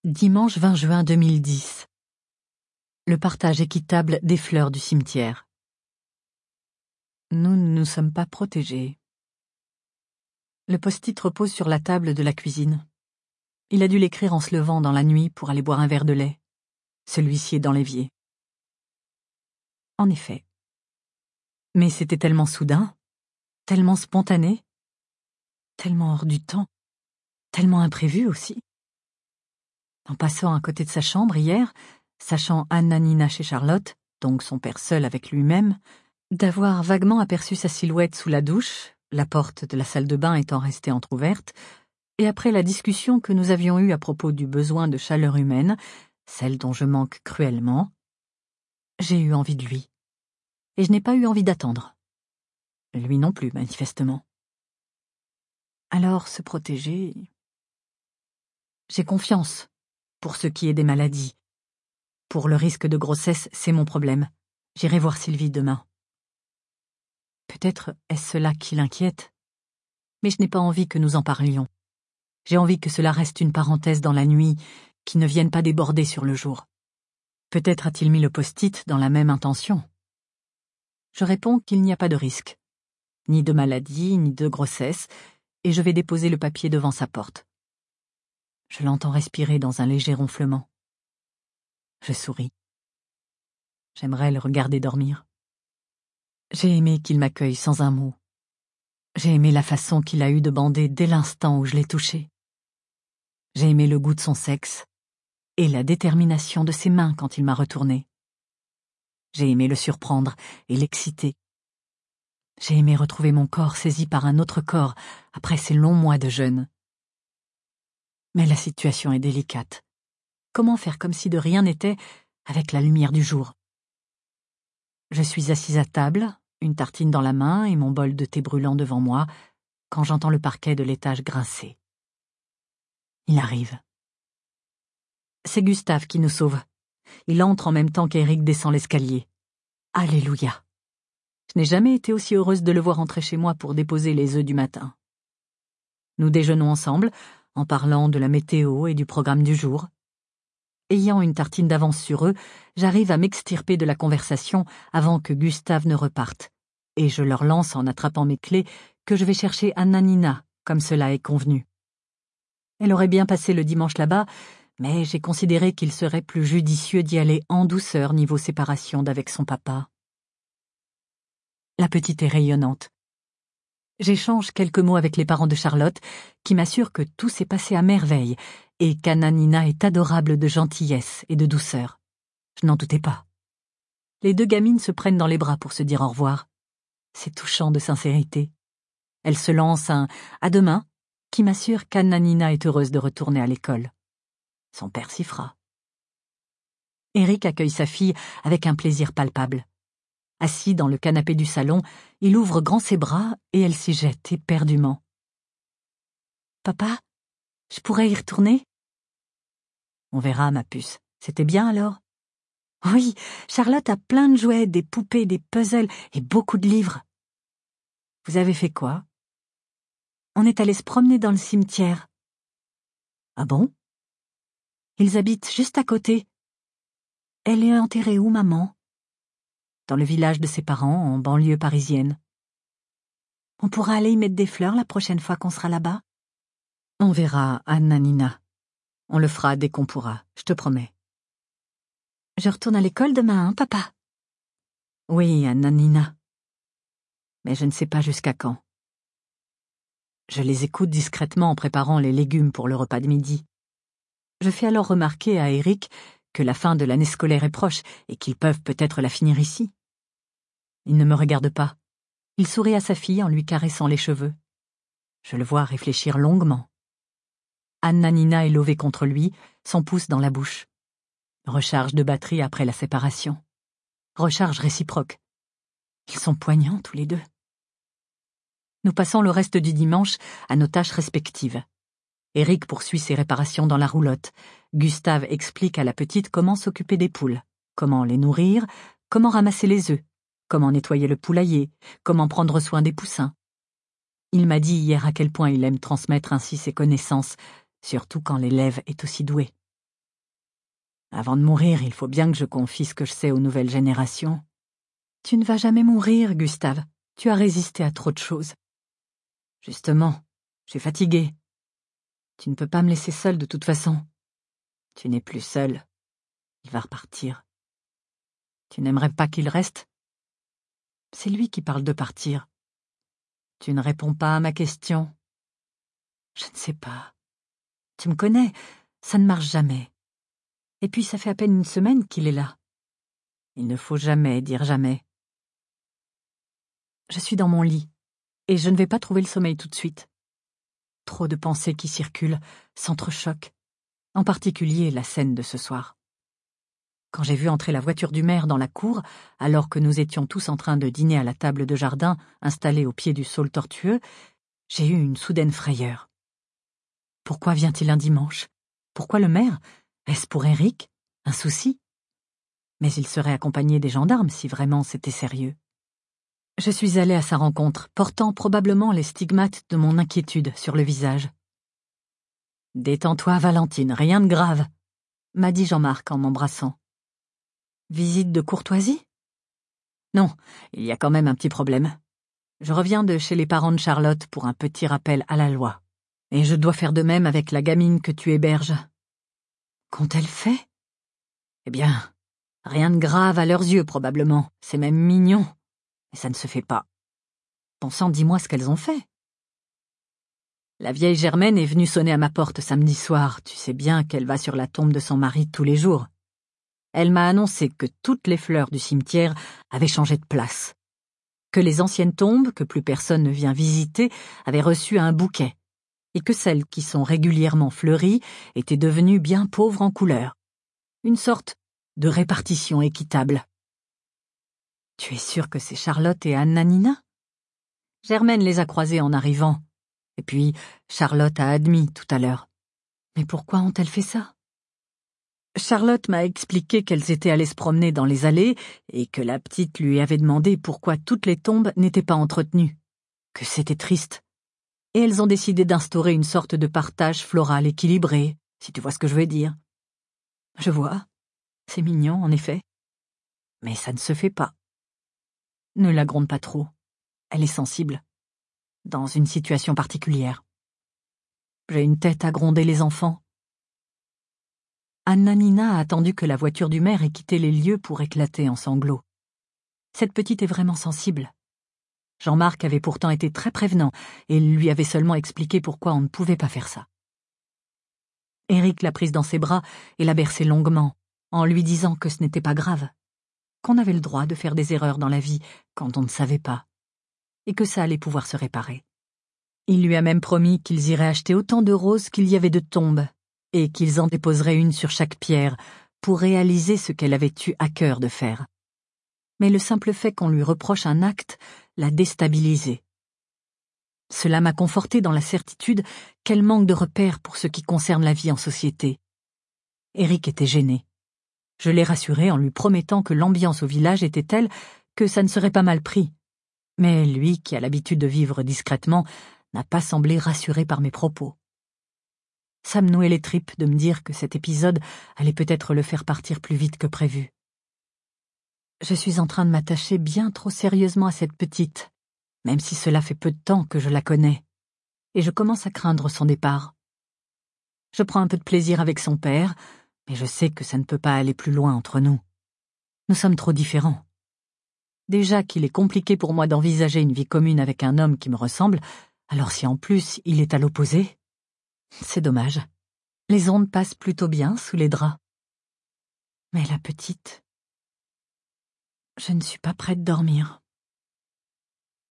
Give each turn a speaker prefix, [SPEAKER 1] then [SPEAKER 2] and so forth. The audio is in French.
[SPEAKER 1] Dimanche 20 juin 2010. Le partage équitable des fleurs du cimetière. Nous ne nous sommes pas protégés. Le post-it repose sur la table de la cuisine. Il a dû l'écrire en se levant dans la nuit pour aller boire un verre de lait. Celui-ci est dans l'évier. En effet. Mais c'était tellement soudain, tellement spontané, tellement hors du temps, tellement imprévu aussi. En passant à côté de sa chambre hier, sachant Anna-Nina chez Charlotte, donc son père seul avec lui-même, d'avoir vaguement aperçu sa silhouette sous la douche, la porte de la salle de bain étant restée entr'ouverte, et après la discussion que nous avions eue à propos du besoin de chaleur humaine, celle dont je manque cruellement, j'ai eu envie de lui. Et je n'ai pas eu envie d'attendre. Lui non plus, manifestement. Alors, se protéger... J'ai confiance. Pour ce qui est des maladies. Pour le risque de grossesse, c'est mon problème. J'irai voir Sylvie demain. Peut-être est-ce cela qui l'inquiète. Mais je n'ai pas envie que nous en parlions. J'ai envie que cela reste une parenthèse dans la nuit, qui ne vienne pas déborder sur le jour. Peut-être a-t-il mis le post-it dans la même intention. Je réponds qu'il n'y a pas de risque. Ni de maladie, ni de grossesse, et je vais déposer le papier devant sa porte. Je l'entends respirer dans un léger ronflement. Je souris. J'aimerais le regarder dormir. J'ai aimé qu'il m'accueille sans un mot. J'ai aimé la façon qu'il a eue de bander dès l'instant où je l'ai touché. J'ai aimé le goût de son sexe et la détermination de ses mains quand il m'a retourné. J'ai aimé le surprendre et l'exciter. J'ai aimé retrouver mon corps saisi par un autre corps après ces longs mois de jeûne. Mais la situation est délicate. Comment faire comme si de rien n'était avec la lumière du jour? Je suis assise à table, une tartine dans la main et mon bol de thé brûlant devant moi, quand j'entends le parquet de l'étage grincer. Il arrive. C'est Gustave qui nous sauve. Il entre en même temps qu'Éric descend l'escalier. Alléluia. Je n'ai jamais été aussi heureuse de le voir entrer chez moi pour déposer les œufs du matin. Nous déjeunons ensemble, en parlant de la météo et du programme du jour. Ayant une tartine d'avance sur eux, j'arrive à m'extirper de la conversation avant que Gustave ne reparte, et je leur lance en attrapant mes clés que je vais chercher Anna-Nina, comme cela est convenu. Elle aurait bien passé le dimanche là-bas, mais j'ai considéré qu'il serait plus judicieux d'y aller en douceur niveau séparation d'avec son papa. La petite est rayonnante. J'échange quelques mots avec les parents de Charlotte, qui m'assurent que tout s'est passé à merveille et qu'Anna-Nina est adorable de gentillesse et de douceur. Je n'en doutais pas. Les deux gamines se prennent dans les bras pour se dire au revoir. C'est touchant de sincérité. Elles se lancent un « à demain » qui m'assure qu'Anna-Nina est heureuse de retourner à l'école. Son père s'y fera. Éric accueille sa fille avec un plaisir palpable. Assis dans le canapé du salon, il ouvre grand ses bras et elle s'y jette éperdument. « Papa, je pourrais y retourner ?» On verra, ma puce. C'était bien alors? Oui, Charlotte a plein de jouets, des poupées, des puzzles et beaucoup de livres. Vous avez fait quoi? On est allé se promener dans le cimetière. Ah bon? Ils habitent juste à côté. Elle est enterrée où, maman? Dans le village de ses parents, en banlieue parisienne. On pourra aller y mettre des fleurs la prochaine fois qu'on sera là-bas? On verra, Anna-Nina. On le fera dès qu'on pourra, je te promets. Je retourne à l'école demain, hein, papa? Oui, Anna-Nina. Mais je ne sais pas jusqu'à quand. Je les écoute discrètement en préparant les légumes pour le repas de midi. Je fais alors remarquer à Éric que la fin de l'année scolaire est proche et qu'ils peuvent peut-être la finir ici. Il ne me regarde pas. Il sourit à sa fille en lui caressant les cheveux. Je le vois réfléchir longuement. Anna-Nina est levée contre lui, son pouce dans la bouche. Recharge de batterie après la séparation. Recharge réciproque. Ils sont poignants tous les deux. Nous passons le reste du dimanche à nos tâches respectives. Éric poursuit ses réparations dans la roulotte. Gustave explique à la petite comment s'occuper des poules, comment les nourrir, comment ramasser les œufs, comment nettoyer le poulailler, comment prendre soin des poussins. Il m'a dit hier à quel point il aime transmettre ainsi ses connaissances, surtout quand l'élève est aussi doué. Avant de mourir, il faut bien que je confie ce que je sais aux nouvelles générations. Tu ne vas jamais mourir, Gustave. Tu as résisté à trop de choses. Justement, je suis fatiguée. Tu ne peux pas me laisser seule de toute façon. Tu n'es plus seule. Il va repartir. Tu n'aimerais pas qu'il reste? C'est lui qui parle de partir. Tu ne réponds pas à ma question. Je ne sais pas. Tu me connais, ça ne marche jamais. Et puis ça fait à peine une semaine qu'il est là. Il ne faut jamais dire jamais. Je suis dans mon lit, et je ne vais pas trouver le sommeil tout de suite. Trop de pensées qui circulent, s'entrechoquent, en particulier la scène de ce soir. Quand j'ai vu entrer la voiture du maire dans la cour, alors que nous étions tous en train de dîner à la table de jardin installée au pied du saule tortueux, j'ai eu une soudaine frayeur. Pourquoi vient-il un dimanche? Pourquoi le maire? Est-ce pour Éric? Un souci? Mais il serait accompagné des gendarmes si vraiment c'était sérieux. Je suis allée à sa rencontre, portant probablement les stigmates de mon inquiétude sur le visage. « Détends-toi, Valentine, rien de grave », m'a dit Jean-Marc en m'embrassant. « Visite de courtoisie ? Non, il y a quand même un petit problème. Je reviens de chez les parents de Charlotte pour un petit rappel à la loi. Et je dois faire de même avec la gamine que tu héberges. » Qu'ont-elles fait? Eh bien, rien de grave à leurs yeux probablement, c'est même mignon. Mais ça ne se fait pas. Bon sang, dis-moi ce qu'elles ont fait. La vieille Germaine est venue sonner à ma porte samedi soir. Tu sais bien qu'elle va sur la tombe de son mari tous les jours. Elle m'a annoncé que toutes les fleurs du cimetière avaient changé de place. Que les anciennes tombes, que plus personne ne vient visiter, avaient reçu un bouquet. Et que celles qui sont régulièrement fleuries étaient devenues bien pauvres en couleurs. Une sorte de répartition équitable. Tu es sûre que c'est Charlotte et Anna-Nina? Germaine les a croisées en arrivant. Et puis, Charlotte a admis tout à l'heure. Mais pourquoi ont-elles fait ça? Charlotte m'a expliqué qu'elles étaient allées se promener dans les allées et que la petite lui avait demandé pourquoi toutes les tombes n'étaient pas entretenues. Que c'était triste. Et elles ont décidé d'instaurer une sorte de partage floral équilibré, si tu vois ce que je veux dire. Je vois. C'est mignon, en effet. Mais ça ne se fait pas. Ne la gronde pas trop. Elle est sensible. Dans une situation particulière. J'ai une tête à gronder les enfants. Anna-Nina a attendu que la voiture du maire ait quitté les lieux pour éclater en sanglots. Cette petite est vraiment sensible. Jean-Marc avait pourtant été très prévenant et lui avait seulement expliqué pourquoi on ne pouvait pas faire ça. Éric l'a prise dans ses bras et l'a bercée longuement, en lui disant que ce n'était pas grave, qu'on avait le droit de faire des erreurs dans la vie quand on ne savait pas, et que ça allait pouvoir se réparer. Il lui a même promis qu'ils iraient acheter autant de roses qu'il y avait de tombes, et qu'ils en déposeraient une sur chaque pierre pour réaliser ce qu'elle avait eu à cœur de faire. Mais le simple fait qu'on lui reproche un acte l'a déstabilisée. Cela m'a confortée dans la certitude qu'elle manque de repères pour ce qui concerne la vie en société. Éric était gêné. Je l'ai rassuré en lui promettant que l'ambiance au village était telle que ça ne serait pas mal pris. Mais lui, qui a l'habitude de vivre discrètement, n'a pas semblé rassuré par mes propos. Ça me nouait les tripes de me dire que cet épisode allait peut-être le faire partir plus vite que prévu. Je suis en train de m'attacher bien trop sérieusement à cette petite, même si cela fait peu de temps que je la connais, et je commence à craindre son départ. Je prends un peu de plaisir avec son père, mais je sais que ça ne peut pas aller plus loin entre nous. Nous sommes trop différents. Déjà qu'il est compliqué pour moi d'envisager une vie commune avec un homme qui me ressemble, alors si en plus il est à l'opposé, c'est dommage. Les ondes passent plutôt bien sous les draps. Mais la petite... Je ne suis pas prête de dormir.